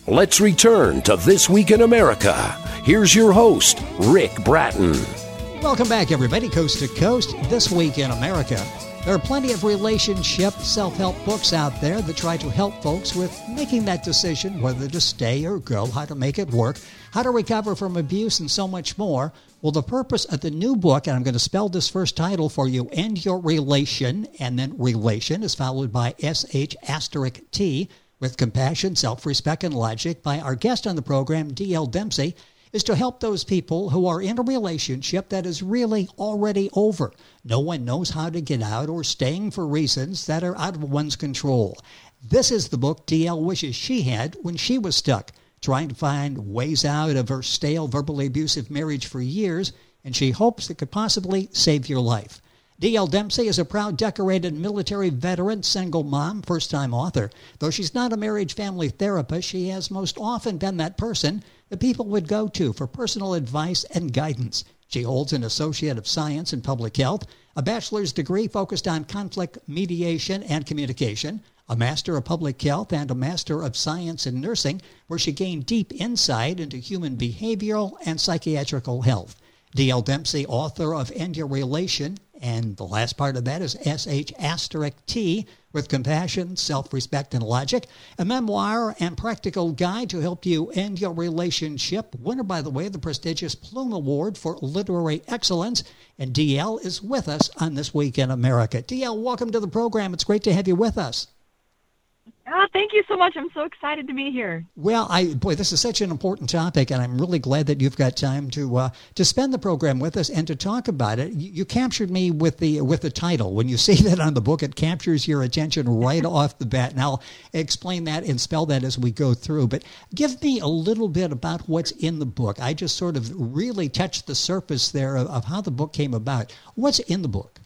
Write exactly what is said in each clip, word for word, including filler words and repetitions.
Let's return to This Week in America. Here's your host, Rick Bratton. Welcome back, everybody, coast to coast. This Week in America. There are plenty of relationship self-help books out there that try to help folks with making that decision, whether to stay or go, how to make it work, how to recover from abuse, and so much more. Well, the purpose of the new book, and I'm going to spell this first title for you, End Your Relation, and then Relation is followed by S H asterisk T, with compassion, self-respect, and logic by our guest on the program, D L Dempsey, is to help those people who are in a relationship that is really already over. No one knows how to get out or staying for reasons that are out of one's control. This is the book D L wishes she had when she was stuck, trying to find ways out of her stale, verbally abusive marriage for years, and she hopes it could possibly save your life. D L Dempsey is a proud, decorated military veteran, single mom, first-time author. Though she's not a marriage family therapist, she has most often been that person that people would go to for personal advice and guidance. She holds an Associate of Science in Public Health, a bachelor's degree focused on conflict mediation and communication, a Master of Public Health, and a Master of Science in Nursing, where she gained deep insight into human behavioral and psychiatrical health. D L Dempsey, author of End Your Relation, and the last part of that is S H asterisk T, with compassion, self-respect, and logic, a memoir and practical guide to help you end your relationship. Winner, by the way, the prestigious Plume Award for Literary Excellence. And D L is with us on This Week in America. D L, welcome to the program. It's great to have you with us. Oh, thank you so much. I'm so excited to be here. Well, I boy, this is such an important topic, and I'm really glad that you've got time to uh, to spend the program with us and to talk about it. You, you captured me with the with the title. When you see that on the book, it captures your attention right off the bat. And I'll explain that and spell that as we go through. But give me a little bit about what's in the book. I just sort of really touched the surface there of, of how the book came about. What's in the book?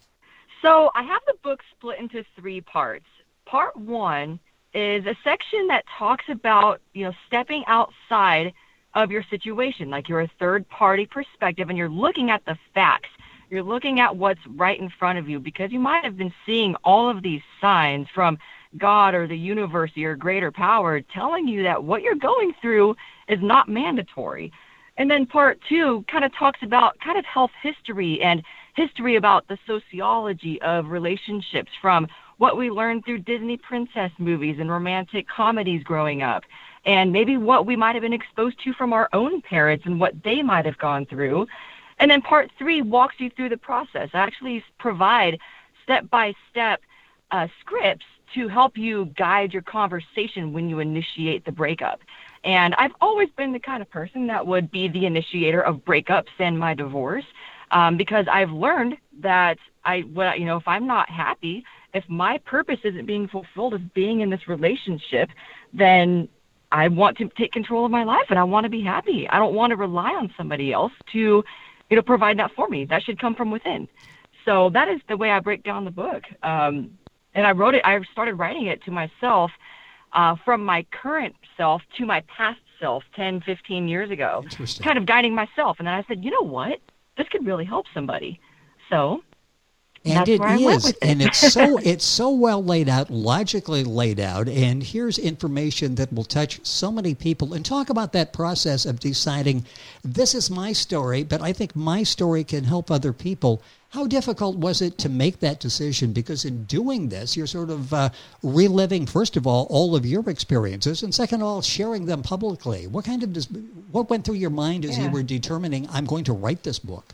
So I have the book split into three parts. Part one is a section that talks about, you know, stepping outside of your situation, like you're a third-party perspective and you're looking at the facts. You're looking at what's right in front of you because you might have been seeing all of these signs from God or the universe or your greater power telling you that what you're going through is not mandatory. And then part two kind of talks about kind of health history and history about the sociology of relationships from what we learned through Disney princess movies and romantic comedies growing up, and maybe what we might have been exposed to from our own parents and what they might have gone through. And then part three walks you through the process. I actually provide step-by-step uh, scripts to help you guide your conversation when you initiate the breakup. And I've always been the kind of person that would be the initiator of breakups and my divorce, um, because I've learned that I, well, you know, if I'm not happy, if my purpose isn't being fulfilled of being in this relationship, then I want to take control of my life and I want to be happy. I don't want to rely on somebody else to, you know, provide that for me. That should come from within. So that is the way I break down the book. Um, and I wrote it, I started writing it to myself uh, from my current self to my past self ten, fifteen years ago, kind of guiding myself. And then I said, you know what? This could really help somebody. So And That's it where I went is, with it. and it's so it's so well laid out, logically laid out, and here's information that will touch so many people. And talk about that process of deciding, this is my story, but I think my story can help other people. How difficult was it to make that decision? Because in doing this, you're sort of uh, reliving, first of all, all of your experiences, and second of all, sharing them publicly. What kind of what went through your mind as Yeah. you were determining, I'm going to write this book?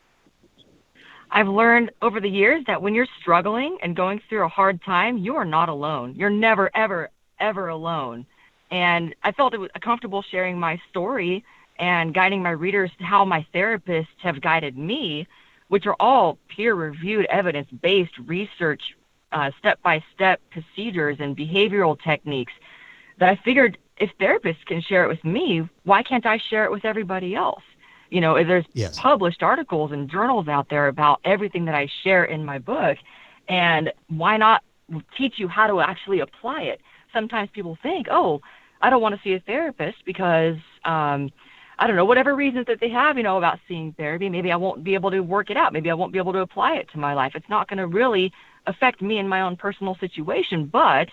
I've learned over the years that when you're struggling and going through a hard time, you are not alone. You're never, ever, ever alone. And I felt it was comfortable sharing my story and guiding my readers to how my therapists have guided me, which are all peer-reviewed, evidence-based research, uh, step-by-step procedures and behavioral techniques that I figured if therapists can share it with me, why can't I share it with everybody else? You know, there's Yes. published articles and journals out there about everything that I share in my book, and why not teach you how to actually apply it? Sometimes people think, oh, I don't want to see a therapist because, um, I don't know, whatever reasons that they have, you know, about seeing therapy, maybe I won't be able to work it out. Maybe I won't be able to apply it to my life. It's not going to really affect me in my own personal situation, but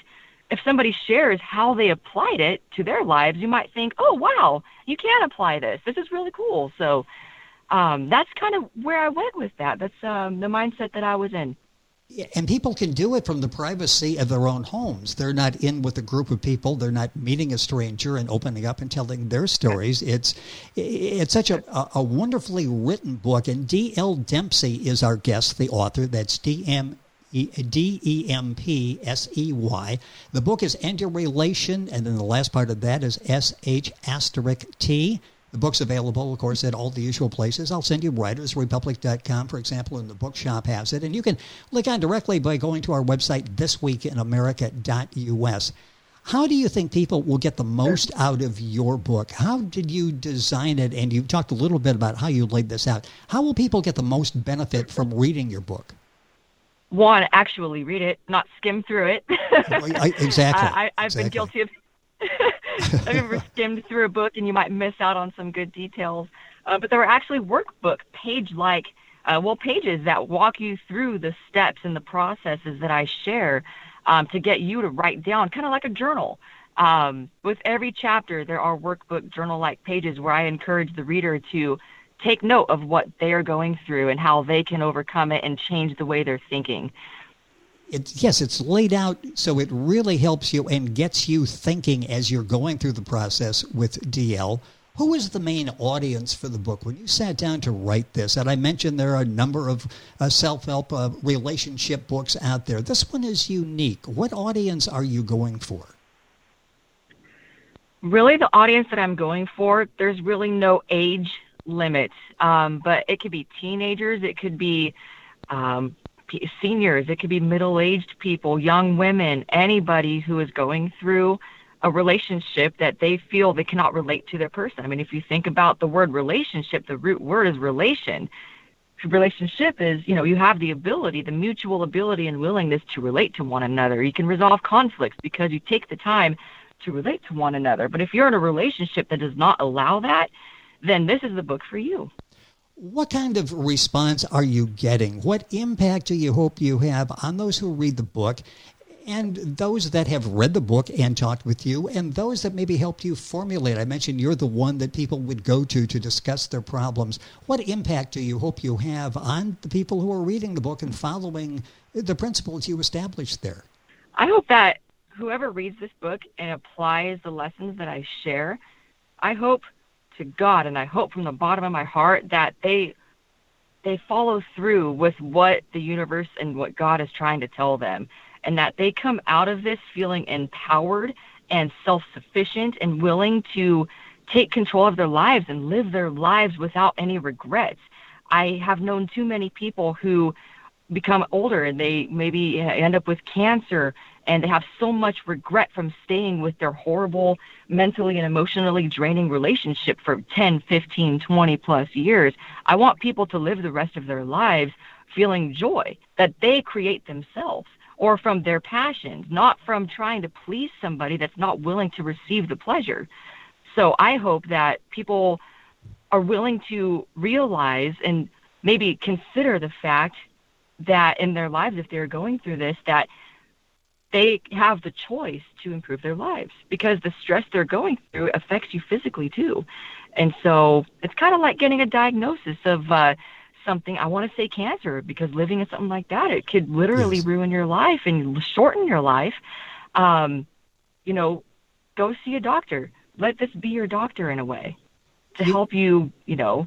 if somebody shares how they applied it to their lives, you might think, oh, wow, you can apply this. This is really cool. So um, that's kind of where I went with that. That's um, the mindset that I was in. And people can do it from the privacy of their own homes. They're not in with a group of people. They're not meeting a stranger and opening up and telling their stories. It's it's such a, a wonderfully written book. And D L Dempsey is our guest, the author. That's D M D E M P S E Y. The book is End Your Relation, and then the last part of that is S H asterisk T. The book's available, of course, at all the usual places. I'll send you writers republic dot com, for example, and the bookshop has it. And you can click on directly by going to our website, this week in america dot U S. How do you think people will get the most out of your book? How did you design it? And you've talked a little bit about how you laid this out. How will people get the most benefit from reading your book? One, actually read it, not skim through it. I, exactly. I, I've exactly. been guilty of I've ever skimmed through a book and you might miss out on some good details. Uh, but there were actually workbook page-like, uh, well, pages that walk you through the steps and the processes that I share um, to get you to write down, kind of like a journal. Um, with every chapter, there are workbook journal-like pages where I encourage the reader to take note of what they are going through and how they can overcome it and change the way they're thinking. It, yes, it's laid out so it really helps you and gets you thinking as you're going through the process with D L. Who was the main audience for the book when you sat down to write this? And I mentioned there are a number of uh, self-help uh, relationship books out there. This one is unique. What audience are you going for? Really, the audience that I'm going for, there's really no age limit, um, but it could be teenagers, it could be um, seniors, it could be middle-aged people, young women, anybody who is going through a relationship that they feel they cannot relate to their person. I mean, if you think about the word relationship, the root word is relation. Relationship is, you know, you have the ability, the mutual ability and willingness to relate to one another. You can resolve conflicts because you take the time to relate to one another. But if you're in a relationship that does not allow that, then this is the book for you. What kind of response are you getting? What impact do you hope you have on those who read the book and those that have read the book and talked with you and those that maybe helped you formulate? I mentioned you're the one that people would go to to discuss their problems. What impact do you hope you have on the people who are reading the book and following the principles you established there? I hope that whoever reads this book and applies the lessons that I share, I hope to God, and I hope from the bottom of my heart that they they follow through with what the universe and what God is trying to tell them, and that they come out of this feeling empowered and self-sufficient and willing to take control of their lives and live their lives without any regrets. I have known too many people who become older and they maybe end up with cancer and they have so much regret from staying with their horrible mentally and emotionally draining relationship for ten, fifteen, twenty plus years. I want people to live the rest of their lives feeling joy that they create themselves or from their passions, not from trying to please somebody that's not willing to receive the pleasure. So I hope that people are willing to realize and maybe consider the fact that in their lives, if they're going through this, that they have the choice to improve their lives because the stress they're going through affects you physically too. And so it's kind of like getting a diagnosis of uh, something, I want to say cancer, because living in something like that, it could literally yes. ruin your life and shorten your life. Um, you know, go see a doctor. Let this be your doctor in a way to help you, you know,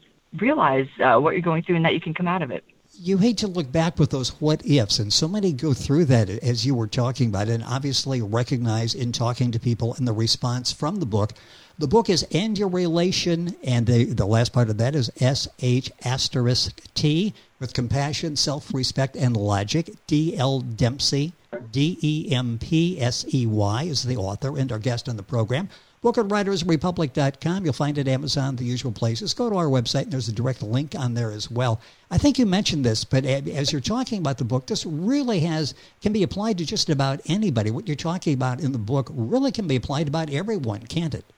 realize uh, what you're going through and that you can come out of it. You hate to look back with those what ifs, and so many go through that as you were talking about, and obviously recognize in talking to people and the response from the book. The book is End Your Relation, and the, the last part of that is S H asterisk T, with compassion, self-respect, and logic. D L Dempsey, D E M P S E Y, is the author and our guest on the program. Book at writers republic dot com. You'll find it at Amazon, the usual places. Go to our website, and there's a direct link on there as well. I think you mentioned this, but as you're talking about the book, this really has can be applied to just about anybody. What you're talking about in the book really can be applied to about everyone, can't it?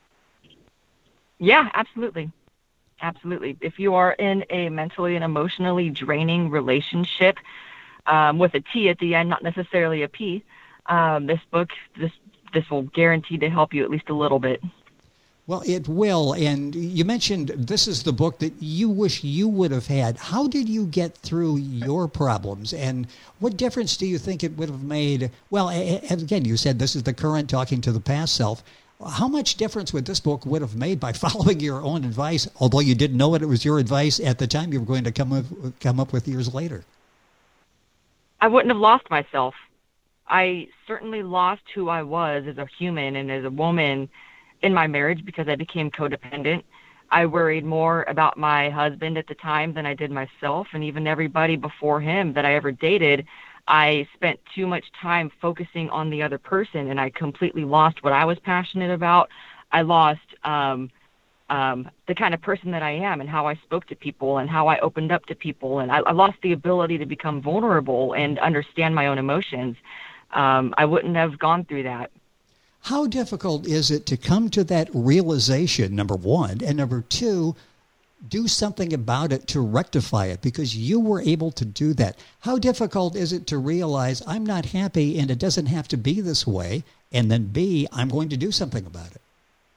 Yeah, absolutely. Absolutely. If you are in a mentally and emotionally draining relationship um, with a T at the end, not necessarily a P, um, this book, this this will guarantee to help you at least a little bit. Well, it will. And you mentioned this is the book that you wish you would have had. How did you get through your problems? And what difference do you think it would have made? Well, again, you said this is the current talking to the past self. How much difference would this book would have made by following your own advice, although you didn't know it, it was your advice at the time you were going to come up, come up with years later? I wouldn't have lost myself. I certainly lost who I was as a human and as a woman in my marriage because I became codependent. I worried more about my husband at the time than I did myself, and even everybody before him that I ever dated. I spent too much time focusing on the other person, and I completely lost what I was passionate about. I lost um, um, the kind of person that I am and how I spoke to people and how I opened up to people, and I, I lost the ability to become vulnerable and understand my own emotions. Um, I wouldn't have gone through that. How difficult is it to come to that realization, number one, and number two, do something about it to rectify it, because you were able to do that? How difficult is it to realize I'm not happy and it doesn't have to be this way, and then B, I'm going to do something about it?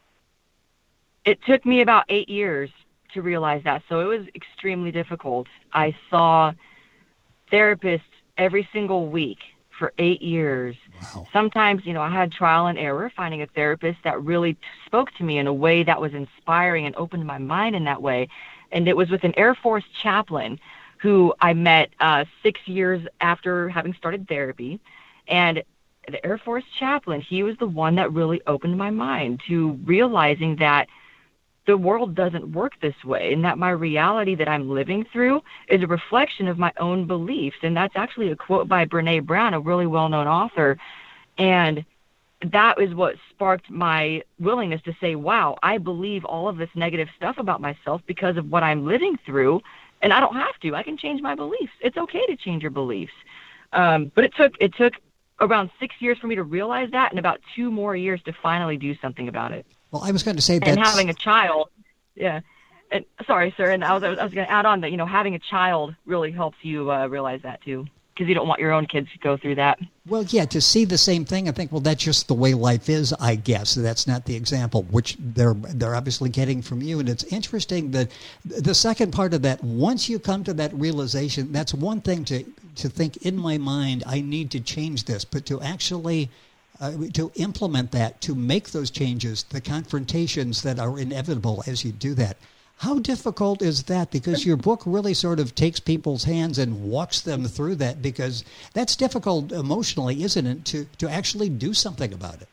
It took me about eight years to realize that, so it was extremely difficult. I saw therapists every single week for eight years. Wow. Sometimes, you know, I had trial and error finding a therapist that really t- spoke to me in a way that was inspiring and opened my mind in that way. And it was with an Air Force chaplain who I met uh, six years after having started therapy. And the Air Force chaplain, he was the one that really opened my mind to realizing that the world doesn't work this way, and that my reality that I'm living through is a reflection of my own beliefs. And that's actually a quote by Brené Brown, a really well-known author. And that is what sparked my willingness to say, wow, I believe all of this negative stuff about myself because of what I'm living through, and I don't have to. I can change my beliefs. It's okay to change your beliefs. Um, but it took it took around six years for me to realize that, and about two more years to finally do something about it. Well, I was going to say that. And having a child, yeah. And sorry, sir. And I was I was, I was going to add on that, you know, having a child really helps you uh, realize that too, because you don't want your own kids to go through that. Well, yeah, to see the same thing, I think, well, that's just the way life is, I guess. That's not the example, which they're they're obviously getting from you. And it's interesting that the second part of that, once you come to that realization, that's one thing to, to think in my mind, I need to change this, but to actually uh, to implement that, to make those changes, the confrontations that are inevitable as you do that. How difficult is that? Because your book really sort of takes people's hands and walks them through that, because that's difficult emotionally, isn't it, to, to actually do something about it?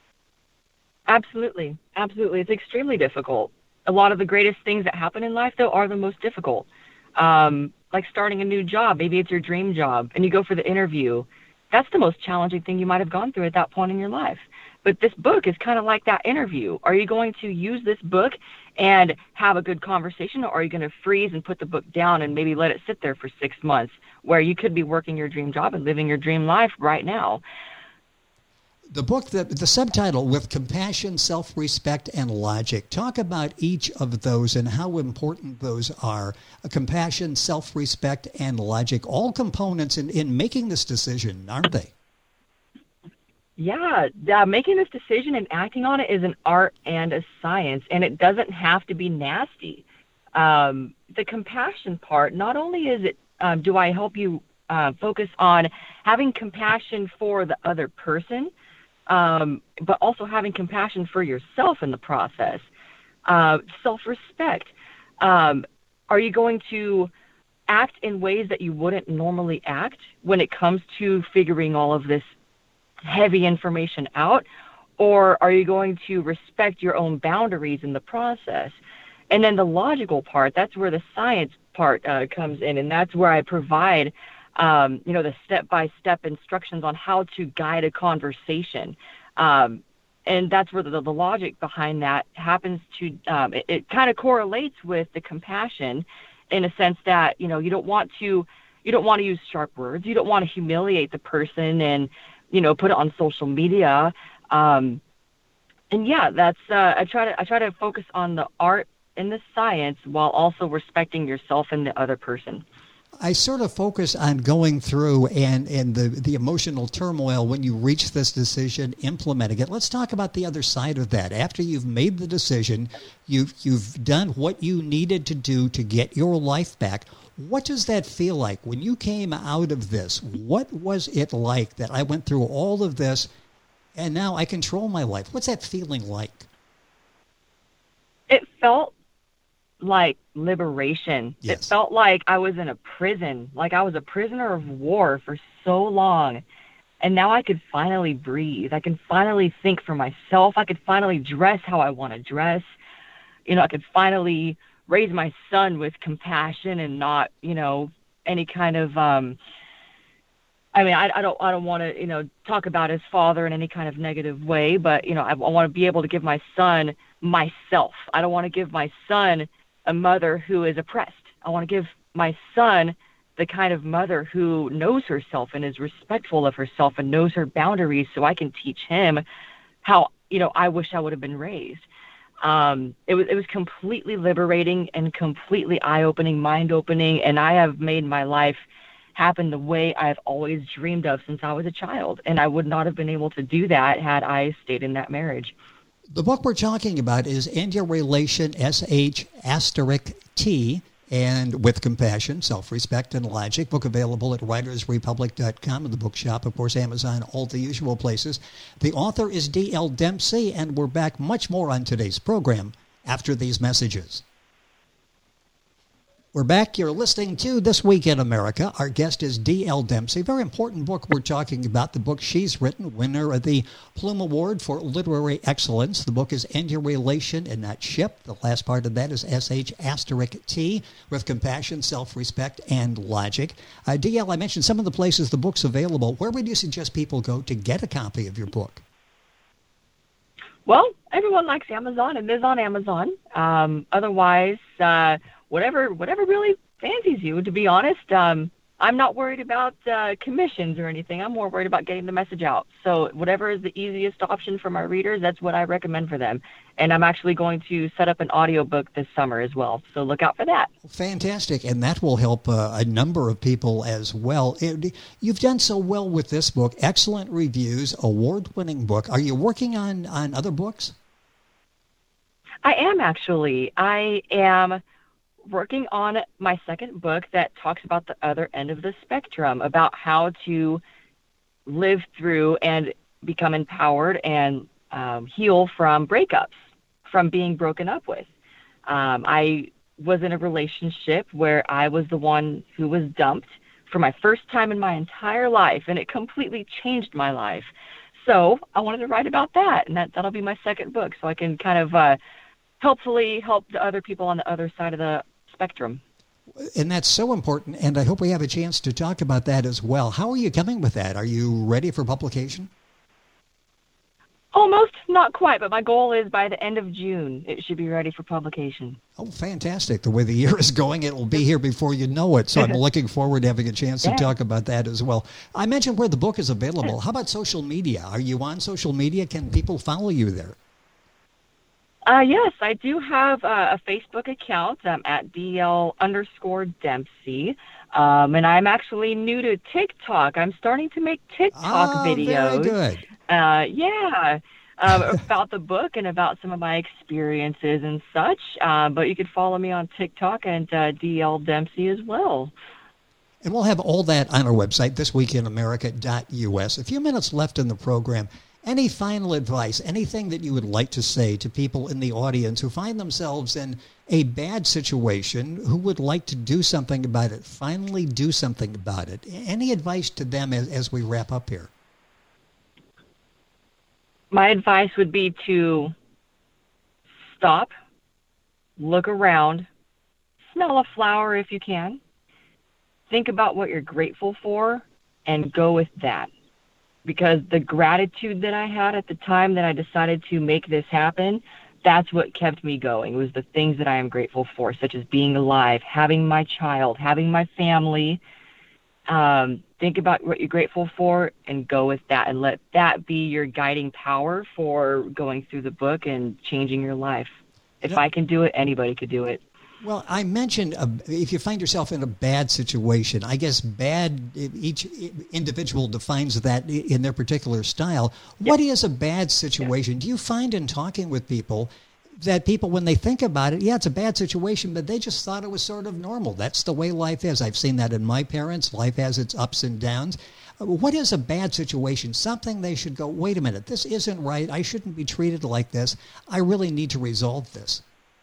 Absolutely. Absolutely. It's extremely difficult. A lot of the greatest things that happen in life, though, are the most difficult. Um, like starting a new job. Maybe it's your dream job, and you go for the interview. That's the most challenging thing you might have gone through at that point in your life. But this book is kind of like that interview. Are you going to use this book and have a good conversation, or are you going to freeze and put the book down and maybe let it sit there for six months where you could be working your dream job and living your dream life right now? The book, the, the subtitle, With Compassion, Self-Respect, and Logic. Talk about each of those and how important those are. A compassion, self-respect, and logic, all components in, in making this decision, aren't they? Yeah, uh, making this decision and acting on it is an art and a science, and it doesn't have to be nasty. Um, the compassion part, not only is it, um, do I help you uh, focus on having compassion for the other person, um, but also having compassion for yourself in the process. Uh, self-respect. Um, are you going to act in ways that you wouldn't normally act when it comes to figuring all of this heavy information out, or are you going to respect your own boundaries in the process? And then the logical part, that's where the science part uh, comes in, and that's where I provide, um, you know, the step-by-step instructions on how to guide a conversation. Um, and that's where the, the logic behind that happens to, um, it, it kind of correlates with the compassion in a sense that, you know, you don't want to, you don't want to use sharp words. You don't want to humiliate the person and, you know, put it on social media. Um, and yeah, that's, uh, I try to, I try to focus on the art and the science while also respecting yourself and the other person. I sort of focus on going through and, and the, the emotional turmoil when you reach this decision, implementing it. Let's talk about the other side of that. After you've made the decision, you've, you've done what you needed to do to get your life back. What does that feel like when you came out of this? What was it like that I went through all of this and now I control my life? What's that feeling like? It felt like liberation. Yes. It felt like I was in a prison, like I was a prisoner of war for so long. And now I could finally breathe. I can finally think for myself. I could finally dress how I want to dress. You know, I could finally raise my son with compassion and not, you know, any kind of, um, I mean, I, I don't, I don't want to, you know, talk about his father in any kind of negative way, but, you know, I, I want to be able to give my son myself. I don't want to give my son a mother who is oppressed. I want to give my son the kind of mother who knows herself and is respectful of herself and knows her boundaries, so I can teach him how, you know, I wish I would have been raised. Um, it was, it was completely liberating and completely eye-opening, mind-opening, and I have made my life happen the way I've always dreamed of since I was a child, and I would not have been able to do that had I stayed in that marriage. The book we're talking about is End Your Relation, S H asterisk T, and With Compassion, Self-Respect and Logic. Book available at writers republic dot com and the bookshop, of course, Amazon, all the usual places. The author is D L Dempsey, and we're back much more on today's program after these messages. We're back. You're listening to This Week in America. Our guest is D L Dempsey. Very important book we're talking about. The book she's written, winner of the Plume Award for Literary Excellence. The book is End Your Relation and Not Ship. The last part of that is S H asterisk T, With Compassion, Self-Respect, and Logic. Uh, D L, I mentioned some of the places the book's available. Where would you suggest people go to get a copy of your book? Well, everyone likes Amazon. It is on Amazon. Um, otherwise, uh, whatever whatever really fancies you, to be honest. Um, I'm not worried about uh, commissions or anything. I'm more worried about getting the message out. So whatever is the easiest option for my readers, that's what I recommend for them. And I'm actually going to set up an audiobook this summer as well. So look out for that. Fantastic. And that will help uh, a number of people as well. It, you've done so well with this book. Excellent reviews, award-winning book. Are you working on, on other books? I am, actually. I am working on my second book that talks about the other end of the spectrum, about how to live through and become empowered and um, heal from breakups, from being broken up with. Um, I was in a relationship where I was the one who was dumped for my first time in my entire life, and it completely changed my life. So I wanted to write about that, and that, that'll be my second book, so I can kind of uh, hopefully help the other people on the other side of the spectrum. And that's so important, and I hope we have a chance to talk about that as well. How are you coming with that? Are you ready for publication? Almost, not quite, but my goal is by the end of June, it should be ready for publication. Oh, fantastic. The way the year is going, it will be here before you know it. So I'm looking forward to having a chance to yeah. talk about that as well. I mentioned where the book is available. How about social media? Are you on social media? Can people follow you there? Uh, yes, I do have uh, a Facebook account um, at D L underscore Dempsey. Um, and I'm actually new to TikTok. I'm starting to make TikTok ah, videos. Very good. Uh, yeah, um, about the book and about some of my experiences and such. Uh, but you can follow me on TikTok and uh, D L Dempsey as well. And we'll have all that on our website, this week in america dot U S. A few minutes left in the program. Any final advice, anything that you would like to say to people in the audience who find themselves in a bad situation, who would like to do something about it, finally do something about it? Any advice to them as, as we wrap up here? My advice would be to stop, look around, smell a flower if you can, think about what you're grateful for, and go with that. Because the gratitude that I had at the time that I decided to make this happen, that's what kept me going. It was the things that I am grateful for, such as being alive, having my child, having my family. Um, think about what you're grateful for and go with that, and let that be your guiding power for going through the book and changing your life. If Yep. I can do it, anybody could do it. Well, I mentioned uh, if you find yourself in a bad situation, I guess bad, each individual defines that in their particular style. Yeah. What is a bad situation? Yeah. Do you find in talking with people that people, when they think about it, yeah, it's a bad situation, but they just thought it was sort of normal. That's the way life is. I've seen that in my parents. Life has its ups and downs. What is a bad situation? Something they should go, wait a minute, this isn't right. I shouldn't be treated like this. I really need to resolve this.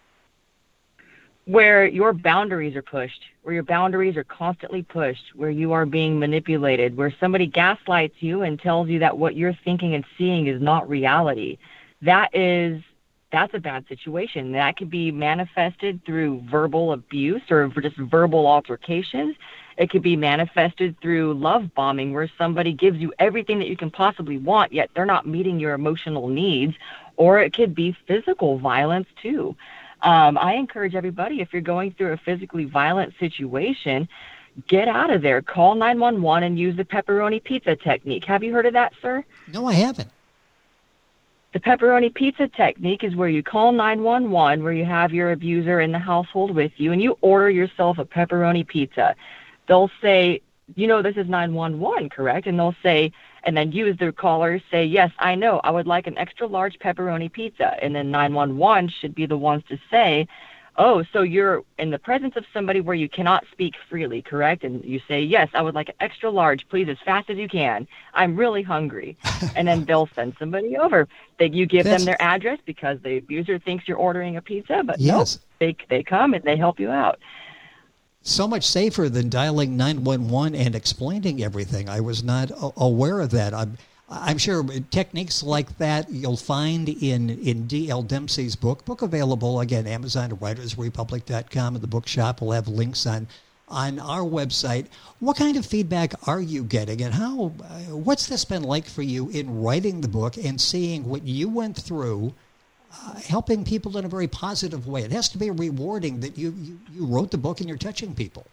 Where your boundaries are pushed, where your boundaries are constantly pushed, where you are being manipulated, where somebody gaslights you and tells you that what you're thinking and seeing is not reality. That is, that's a bad situation. That could be manifested through verbal abuse or just verbal altercations. It could be manifested through love bombing, where somebody gives you everything that you can possibly want, yet they're not meeting your emotional needs. Or it could be physical violence too. Um, I encourage everybody, if you're going through a physically violent situation, get out of there. Call nine one one and use the pepperoni pizza technique. Have you heard of that, sir? No, I haven't. The pepperoni pizza technique is where you call nine one one, where you have your abuser in the household with you, and you order yourself a pepperoni pizza. They'll say, you know, this is nine one one, correct? And they'll say, and then you as the caller say, yes, I know, I would like an extra large pepperoni pizza. And then nine one one should be the ones to say, oh, so you're in the presence of somebody where you cannot speak freely, correct? And you say, yes, I would like an extra large, please, as fast as you can. I'm really hungry. And then they'll send somebody over. They, you give That's... them their address because the abuser thinks you're ordering a pizza, but yes. no, they, they come and they help you out. So much safer than dialing nine one one and explaining everything. I was not a- aware of that. I'm, I'm sure techniques like that you'll find in, in D L Dempsey's book. Book available, again, Amazon, writers republic dot com, and the bookshop will have links on, on our website. What kind of feedback are you getting, and how? Uh, what's this been like for you in writing the book and seeing what you went through, Uh, helping people in a very positive way? It has to be rewarding that you, you, you wrote the book and you're touching people.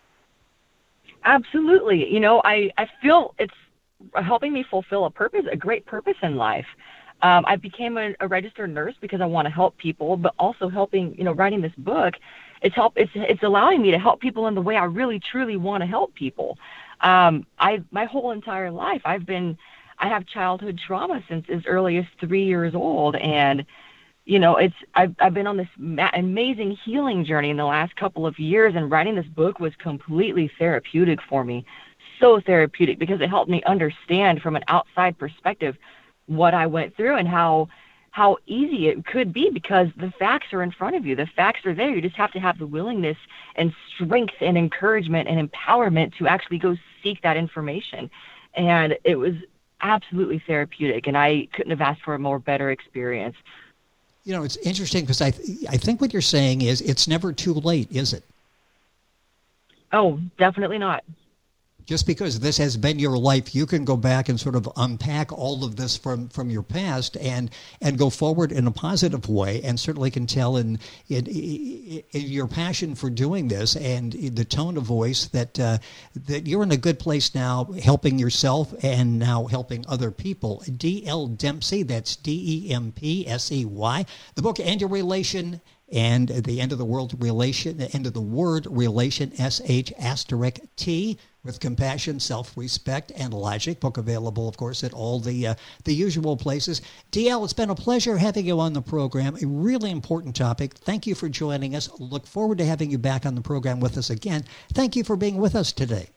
Absolutely. You know, I, I feel it's helping me fulfill a purpose, a great purpose in life. Um, I became a, a registered nurse because I want to help people, but also helping, you know, writing this book, it's help, it's, it's allowing me to help people in the way I really, truly want to help people. Um, I, my whole entire life, I've been, I have childhood trauma since as early as three years old. And You know, it's I've, I've been on this ma- amazing healing journey in the last couple of years, and writing this book was completely therapeutic for me. So therapeutic, because it helped me understand from an outside perspective what I went through and how how easy it could be, because the facts are in front of you. The facts are there. You just have to have the willingness and strength and encouragement and empowerment to actually go seek that information. And it was absolutely therapeutic, and I couldn't have asked for a more better experience. You know, it's interesting because I th- I think what you're saying is it's never too late, is it? Oh, definitely not. Just because this has been your life, you can go back and sort of unpack all of this from, from your past and and go forward in a positive way, and certainly can tell in, in, in your passion for doing this and the tone of voice that uh, that you're in a good place now, helping yourself and now helping other people. D L Dempsey, that's D E M P S E Y. The book, End Your Relation and the End of the World Relation, the End of the Word Relation, S H asterisk T, with compassion, self-respect, and logic. Book available, of course, at all the uh, the usual places. D L, it's been a pleasure having you on the program. A really important topic. Thank you for joining us. Look forward to having you back on the program with us again. Thank you for being with us today.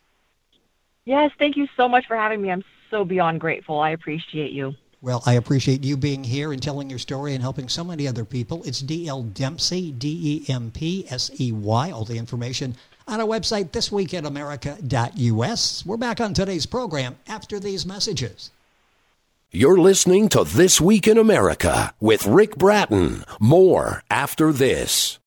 Yes, thank you so much for having me. I'm so beyond grateful. I appreciate you. Well, I appreciate you being here and telling your story and helping so many other people. It's D L Dempsey, D E M P S E Y. All the information on our website, this week in america dot U S. We're back on today's program after these messages. You're listening to This Week in America with Rick Bratton. More after this.